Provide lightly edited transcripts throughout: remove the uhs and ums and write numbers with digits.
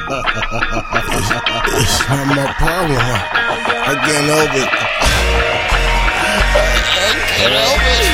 It's not my problem. I can't help it. I can't help it.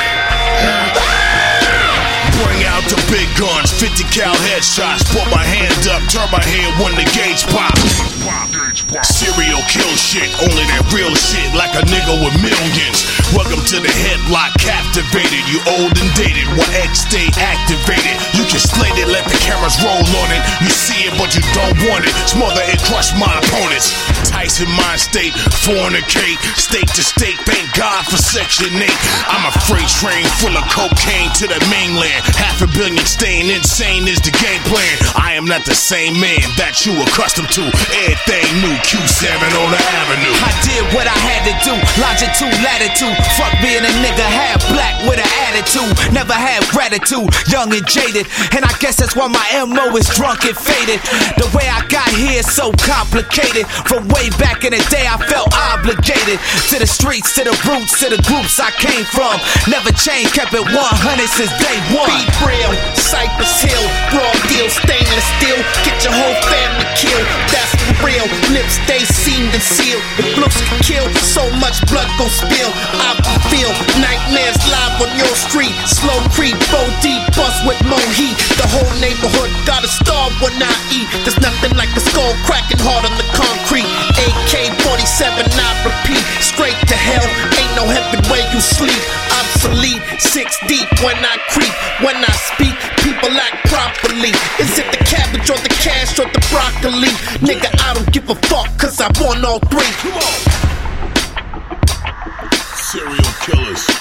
Bring out the big guns, 50 cal headshots. Put my hand up, turn my head when the gauge pop. Serial kill shit, only that real shit, like a nigga with millions. Welcome to the headlock, captivated. You old and dated, while X stay activated. You can slate it, let the cameras roll on it. You see it, but you don't want it. Smother and crush my opponents. Tyson mind state, fornicate, state to state. Thank God for Section 8. I'm a freight train full of cocaine to the mainland. 500 million staying insane is the game plan. I am not the same man that you accustomed to. Everything new, Q7 on the avenue. I did what I had to do, longitude, latitude. Fuck being a nigga half black with an attitude. Never had gratitude, young and jaded. And I guess that's why my MO is drunk and faded. The way I got here is so complicated. From way back in the day I felt obligated. To the streets, to the roots, to the groups I came from. Never changed, kept it 100 since day one. Be real, Cypress Hill, broad deal, stainless steel. Get your whole family killed, that's for real. Lips stay seamed and sealed. If looks can kill, so much blood gon' spill. I feel nightmares live on your street. Slow creep, 4 deep, bust with more heat. The whole neighborhood gotta starve when I eat. There's nothing like the skull cracking hard on the concrete. AK-47, I repeat, straight to hell. Ain't no heaven where you sleep. Obsolete, 6 deep when I creep. When I speak, people act properly. Is it the cabbage or the cash or the broccoli? Nigga, I don't give a fuck, cause I want all three. Serial killers.